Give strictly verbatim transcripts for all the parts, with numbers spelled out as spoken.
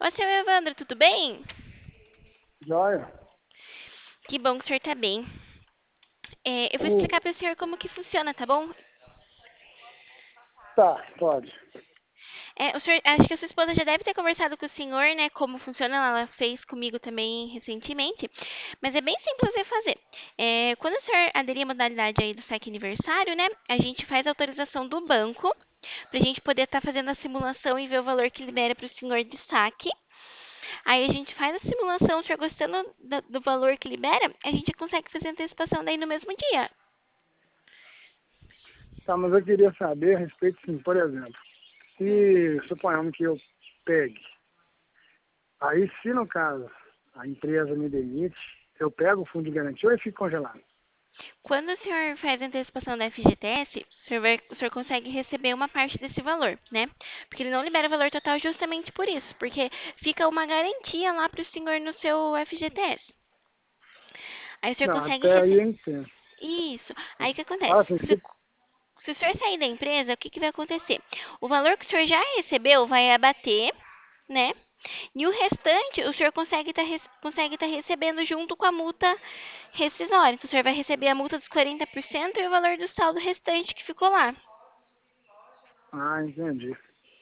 Ô, seu Evandro, tudo bem? Joia. Que bom que o senhor tá bem. É, eu vou O... explicar para o senhor como que funciona, tá bom? Tá, pode. É, o senhor, acho que a sua esposa já deve ter conversado com o senhor, né, como funciona, ela fez comigo também recentemente, mas é bem simples de fazer. É, quando o senhor aderir à modalidade aí do saque aniversário, né, a gente faz a autorização do banco, para a gente poder estar fazendo a simulação e ver o valor que libera para o senhor de saque. Aí a gente faz a simulação, o senhor gostando da- do valor que libera, a gente consegue fazer a antecipação daí no mesmo dia. Tá, mas eu queria saber a respeito, sim, por exemplo, Hum. se suponhamos que eu pegue, aí se no caso a empresa me demite, eu pego o fundo de garantia ou ele fica congelado? Quando o senhor faz a antecipação da F G T S, o senhor, vai- o senhor consegue receber uma parte desse valor, né? Porque ele não libera o valor total justamente por isso, porque fica uma garantia lá para o senhor no seu F G T S. Aí o senhor Não, consegue até aí receber. eu entendo. Isso. Aí o que acontece? Fala assim, Se, se... se o senhor sair da empresa, o que, que vai acontecer? O valor que o senhor já recebeu vai abater, né? E o restante, o senhor consegue estar consegue tá recebendo junto com a multa rescisória. Então, o senhor vai receber a multa dos quarenta por cento e o valor do saldo restante que ficou lá. Ah, entendi.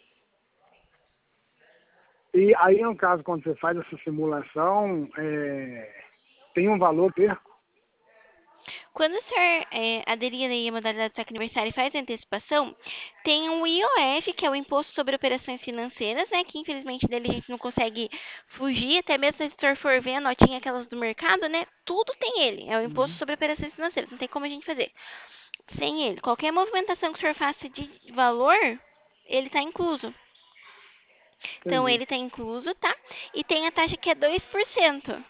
E aí, no caso, quando você faz essa simulação, é... tem um valor perco? Quando o senhor é, aderir aí à modalidade de saque aniversário e faz a antecipação, tem um I O F, que é o Imposto sobre Operações Financeiras, né? Que infelizmente dele a gente não consegue fugir, até mesmo se o senhor for ver a notinha aquelas do mercado, né? Tudo tem ele, é o Imposto Uhum. sobre Operações Financeiras, não tem como a gente fazer sem ele. Qualquer movimentação que o senhor faça de valor, ele está incluso. Então, Entendi. ele está incluso, tá? E tem a taxa que é dois por cento.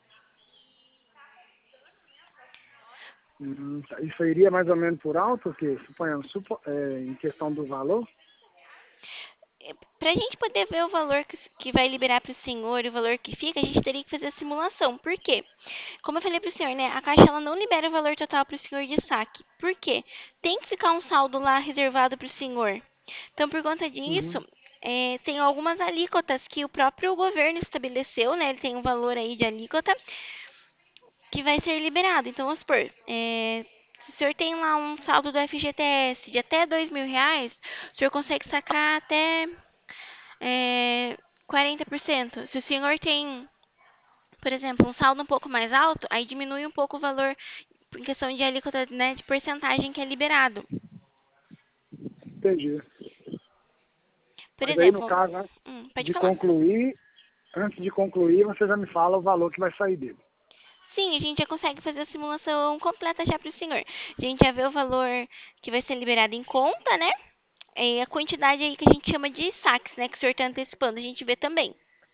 Hum, tá. Isso aí iria mais ou menos por alto, que suponhamos, supo... é, em questão do valor? Para a gente poder ver o valor que, que vai liberar para o senhor e o valor que fica, a gente teria que fazer a simulação. Por quê? Como eu falei para o senhor, né? A Caixa ela não libera o valor total para o senhor de saque. Por quê? Tem que ficar um saldo lá reservado para o senhor. Então, por conta Uhum. disso, é, tem algumas alíquotas que o próprio governo estabeleceu, né? Ele tem um valor aí de alíquota que vai ser liberado. Então, vamos supor, é, se o senhor tem lá um saldo do F G T S de até dois mil reais, o senhor consegue sacar até é, quarenta por cento. Se o senhor tem, por exemplo, um saldo um pouco mais alto, aí diminui um pouco o valor em questão de alíquota, né, de porcentagem que é liberado. Entendi. Por Mas aí, no exemplo, caso, antes hum, pode de falar. concluir, antes de concluir, você já me fala o valor que vai sair dele. Sim, a gente já consegue fazer a simulação completa já para o senhor. A gente já vê o valor que vai ser liberado em conta, né? E a quantidade aí que a gente chama de saques, né? Que o senhor está antecipando, a gente vê também.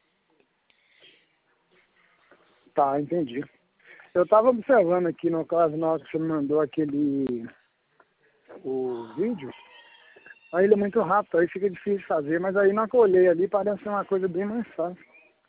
Tá, entendi. Eu estava observando aqui, no caso, na hora que você me mandou aquele o vídeo, aí ele é muito rápido, aí fica difícil de fazer, mas aí na hora que eu olhei ali, parece ser uma coisa bem mais fácil.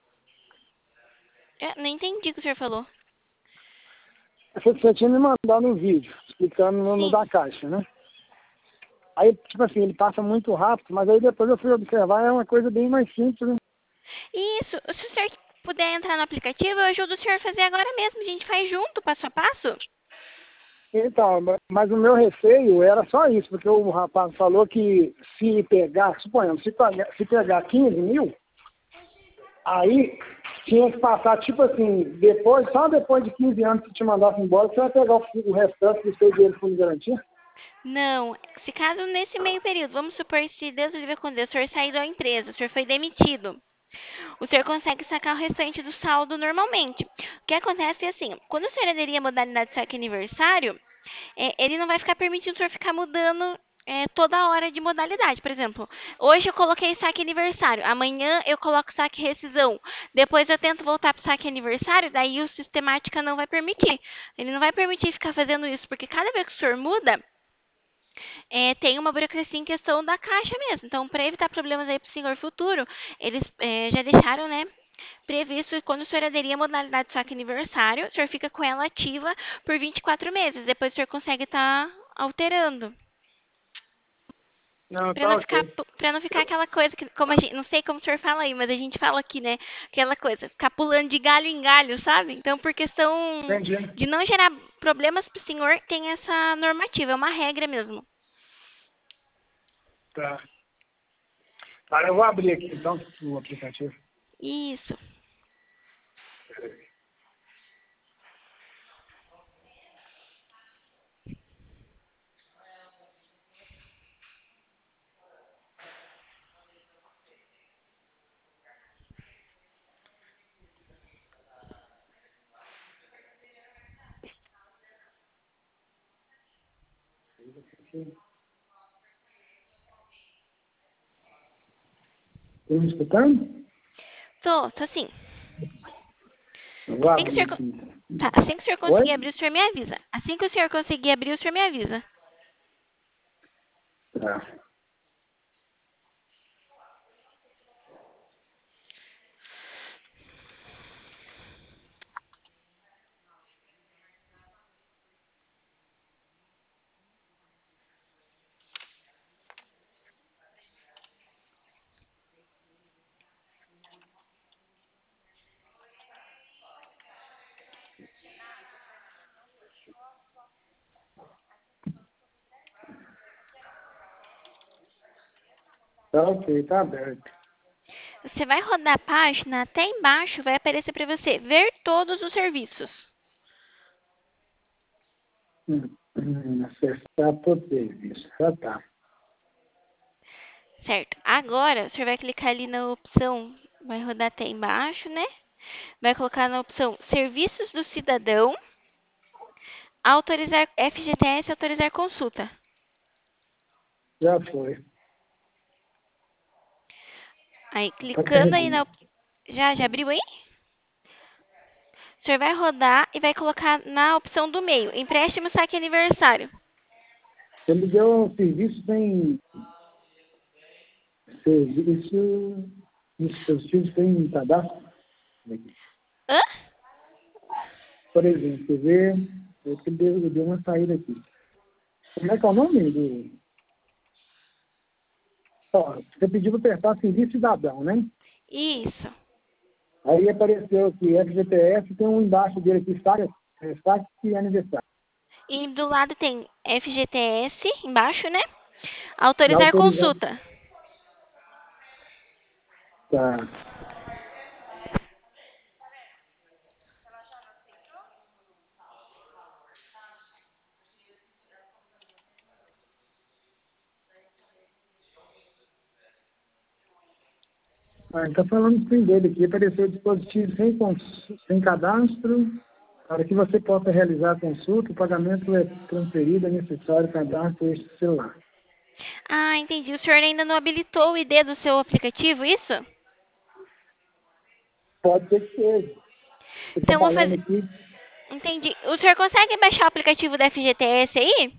Eu não entendi o que o senhor falou. Você, você tinha me mandado um vídeo, explicando o nome Sim. da caixa, né? Aí, tipo assim, ele passa muito rápido, mas aí depois eu fui observar, é uma coisa bem mais simples, né? Isso. Se o senhor puder entrar no aplicativo, eu ajudo o senhor a fazer agora mesmo. A gente faz junto, passo a passo. Então, ma- mas o meu receio era só isso, porque o rapaz falou que se pegar, suponhamos, se pegar, se pegar quinze mil, aí tinha que passar, tipo assim, depois, só depois de quinze anos que te mandasse embora, você vai pegar o, fu- o restante do seu dinheiro de fundo de garantia? Não. Se caso nesse meio período, vamos supor se Deus o livre com Deus, o senhor saiu da empresa, o senhor foi demitido. O senhor consegue sacar o restante do saldo normalmente. O que acontece é assim, quando o senhor aderir à modalidade de saque aniversário, é, ele não vai ficar permitindo o senhor ficar mudando é, toda hora de modalidade. Por exemplo, hoje eu coloquei saque aniversário, amanhã eu coloco saque rescisão, depois eu tento voltar para o saque aniversário, daí o sistemática não vai permitir. Ele não vai permitir ficar fazendo isso, porque cada vez que o senhor muda, é, tem uma burocracia em questão da caixa mesmo. Então, para evitar problemas aí para o senhor futuro, eles é, já deixaram, né, previsto que quando o senhor aderir à modalidade de saque aniversário, o senhor fica com ela ativa por vinte e quatro meses. Depois o senhor consegue estar alterando. Não, Pra tá não ficar, ok. para não ficar aquela coisa que, como a gente, não sei como o senhor fala aí, mas a gente fala aqui, né? Aquela coisa, ficar pulando de galho em galho, sabe? Então, por questão Entendi. de não gerar problemas pro senhor, tem essa normativa, é uma regra mesmo. Tá. Tá, eu vou abrir aqui então o aplicativo. Isso. Tá me escutando? Tô, tô sim. Eu vou Assim que o abrir senhor, aqui então. tá, assim que o senhor Oi? conseguir abrir, o senhor me avisa. Assim que o senhor conseguir abrir, o senhor me avisa. Tá. Tá ok, tá aberto. Você vai rodar a página, até embaixo vai aparecer para você ver todos os serviços. Hum, hum, acessar todo serviço. Já tá. Certo. Agora, o senhor vai clicar ali na opção, vai rodar até embaixo, né? Vai colocar na opção Serviços do Cidadão, autorizar F G T S, autorizar consulta. Já foi. Aí, Tá clicando aí na... carregando. op- Já, já abriu aí? O senhor vai rodar e vai colocar na opção do meio, empréstimo, saque e aniversário. Você me deu um serviço sem serviço dispositivo sem cadastro. Hã? Por exemplo, você vê, eu que deu, eu dei uma saída aqui. Como é que é o nome do. Ó, você pediu para apertar serviço cidadão, né? Isso. Aí apareceu que F G T S tem um embaixo dele aqui, saque, é, saque e aniversário. E do lado tem F G T S, embaixo, né? E Autorizar autorizar. consulta. Tá. Ah, está falando do fim dele aqui, apareceu dispositivo sem, cons- sem cadastro, para que você possa realizar a consulta, o pagamento é transferido, é necessário cadastro este celular. Ah, entendi. O senhor ainda não habilitou o I D do seu aplicativo, isso? Pode ser que seja. Você está Então, eu vou falando fazer... aqui, Entendi. O senhor consegue baixar o aplicativo da F G T S aí?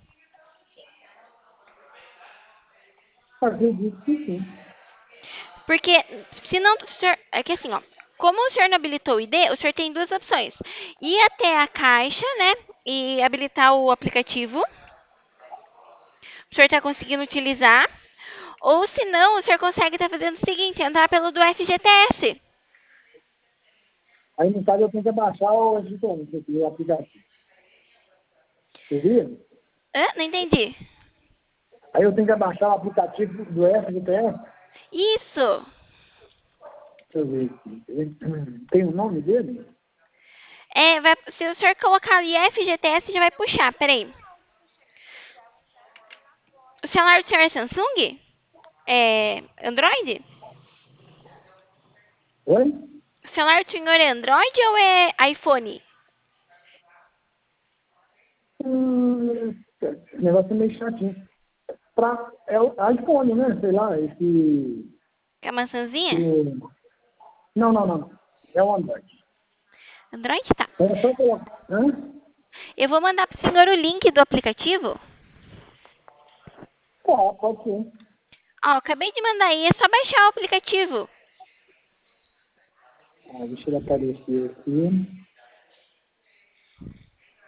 acredito que sim. Porque, se não, o senhor... É que assim, ó. Como o senhor não habilitou o I D, o senhor tem duas opções. Ir até a caixa, né? E habilitar o aplicativo. O senhor está conseguindo utilizar. Ou se não, o senhor consegue estar fazendo o seguinte, entrar pelo do F G T S. Aí, no caso, eu tenho que baixar o, o aplicativo. Você viu? Hã? Não entendi. Aí eu tenho que baixar o aplicativo do F G T S. Isso. Deixa eu ver aqui. Ele- Tem o nome dele? É, vai, se o senhor colocar ali F G T S, já vai puxar. Peraí. O celular do senhor é Samsung? É Android? Oi? O celular do senhor é Android ou é iPhone? Hum, o negócio é meio chatinho. Pra, é o iPhone, né? Sei lá, esse... É a maçãzinha? esse- Não, não, não. É o Android. Android tá. É só colocar... Hã? Eu vou mandar pro senhor o link do aplicativo. Tá, pode ser. Ó, acabei de mandar aí, é só baixar o aplicativo. Ah, deixa ele aparecer aqui.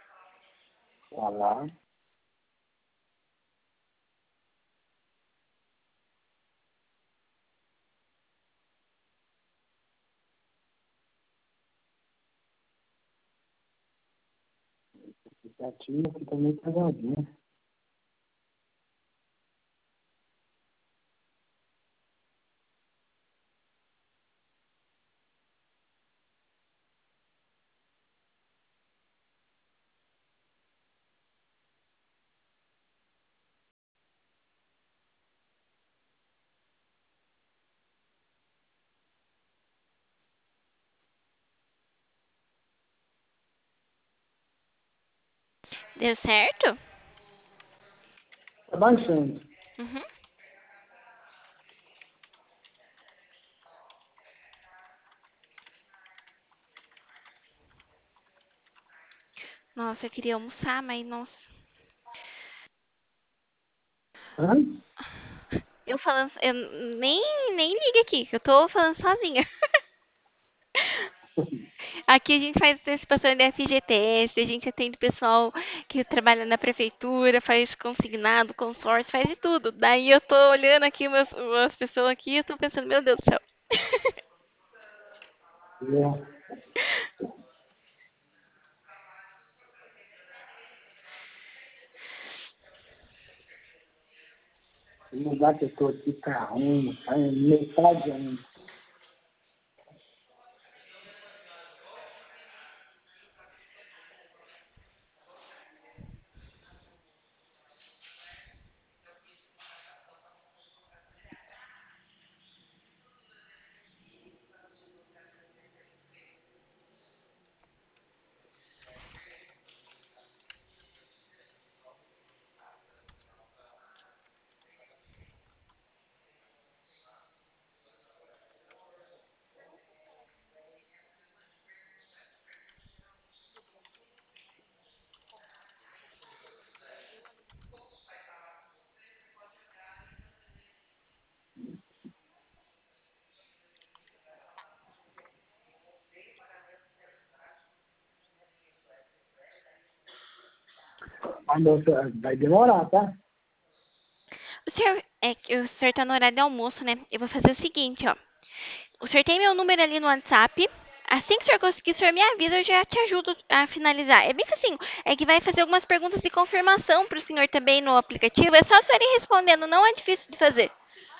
Tá lá. aplicativo aqui também pesadinho. Deu certo? Tá baixando. Uhum. Nossa, eu queria almoçar, mas nossa. Hã? Eu falando, eu nem, nem liga aqui, que eu tô falando sozinha. Aqui a gente faz antecipação de F G T S, a gente atende pessoal que trabalha na prefeitura, faz consignado, consórcio, faz de tudo. Daí eu tô olhando aqui umas, umas pessoas aqui e eu tô pensando, meu Deus do céu. É. O lugar que eu tô aqui tá ruim, tá em metade ainda. Mas moça, vai demorar, tá? O senhor, é que o senhor tá no horário de almoço, né? Eu vou fazer o seguinte, ó. O senhor tem meu número ali no WhatsApp. Assim que o senhor conseguir, o senhor me avisa, eu já te ajudo a finalizar. É bem facinho. É que vai fazer algumas perguntas de confirmação pro senhor também no aplicativo. É só o senhor ir respondendo, não é difícil de fazer.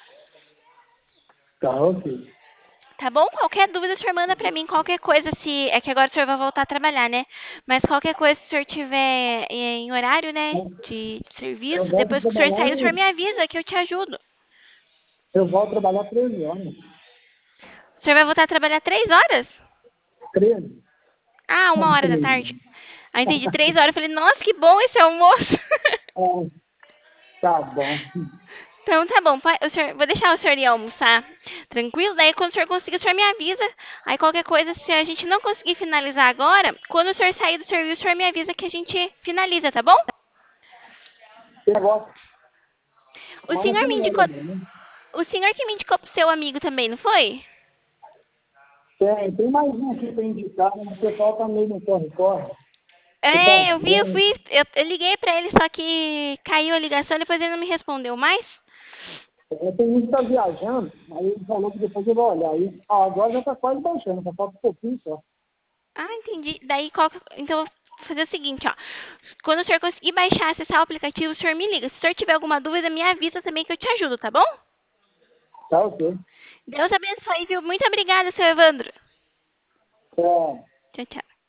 Tá, ok. Tá bom? Qualquer dúvida, o senhor manda pra mim. Qualquer coisa, se. É que agora o senhor vai voltar a trabalhar, né? Mas qualquer coisa, se o senhor tiver eh, em horário, né? De Eu serviço, volto a depois que o senhor trabalhar, sair, o senhor me avisa que eu te ajudo. eu volto a trabalhar treze anos. O senhor vai voltar a trabalhar três horas? treze? Ah, uma Não, hora da treze. tarde. Ah, entendi. Três horas. Eu falei, nossa, que bom esse almoço. É, tá bom. Então tá bom, pai, o senhor, vou deixar o senhor ir almoçar tranquilo. Daí quando o senhor conseguir, o senhor me avisa. Aí qualquer coisa, se a gente não conseguir finalizar agora, quando o senhor sair do serviço, o senhor me avisa que a gente finaliza, tá bom? Eu gosto. O Mas não senhor tem me mulher indicou, também, né? o senhor que me indicou pro seu amigo também, não foi? Tem, tem mais um aqui pra indicar, mas o pessoal tá meio no corre-corre. Você tá É, eu vi, eu vendo? fui, eu, eu liguei pra ele, só que caiu a ligação, depois ele não me respondeu mais. É, tem gente que tá viajando, aí ele falou que depois eu vou olhar. Aí, ah, agora já tá quase baixando, só falta um pouquinho só. Ah, entendi. Daí, qual, que- então, eu vou fazer o seguinte, ó. Quando o senhor conseguir baixar, acessar o aplicativo, o senhor me liga. Se o senhor tiver alguma dúvida, me avisa também que eu te ajudo, tá bom? Tá ok. Deus abençoe, viu? Muito obrigada, seu Evandro. É. Tchau, tchau.